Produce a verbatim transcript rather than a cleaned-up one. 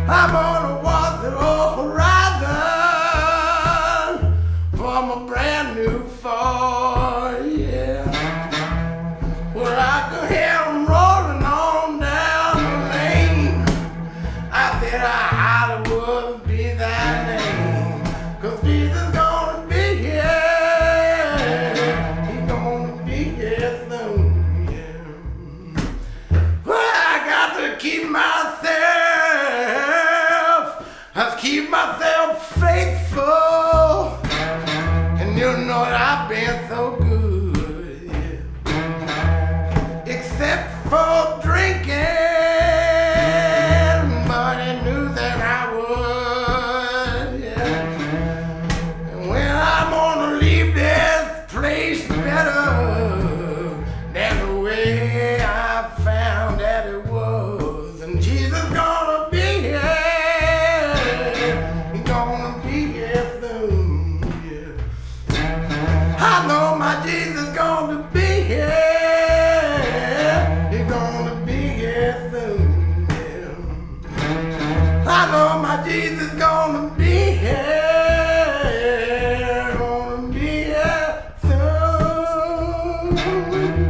I'm gonna walk the old horizon from a brand new fall, yeah. Well, I could hear them rolling on down the lane. I said, Hollywood be thy name, 'cause Jesus gonna be here. He's gonna be here soon, yeah. Well, I got to keep myself, I keep myself faithful, and you know that I've been so good, yeah. Except for drinking, but I knew that I would, yeah. And when I'm gonna leave this place better than the way I found that it was, and Jesus gonna be here, he's gonna be here soon, yeah. I know my Jesus gonna be here, he's gonna be here soon, yeah. I know my Jesus gonna be here, gonna be here soon.